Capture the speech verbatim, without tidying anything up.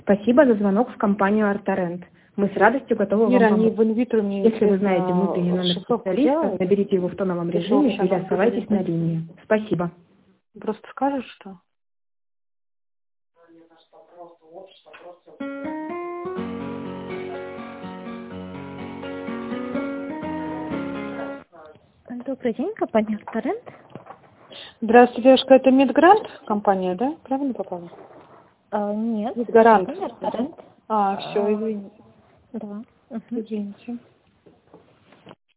Спасибо за звонок в компанию «Арторент». Мы с радостью готовы Ира, вам они помочь. в инвитро мне Если вы знаете внутренний номер шифровку специалиста, делают? наберите его в тоновом Если режиме вообще или нам оставайтесь на позвонить? линии. Спасибо. Просто скажешь, что? Добрый день, компания «Арторент». Здравствуйте, девушка, это Медгарант компания, да? Правильно попала? А, нет, Медгарант. компания «Арторент». А, все, извините. Да. Угу. Извините.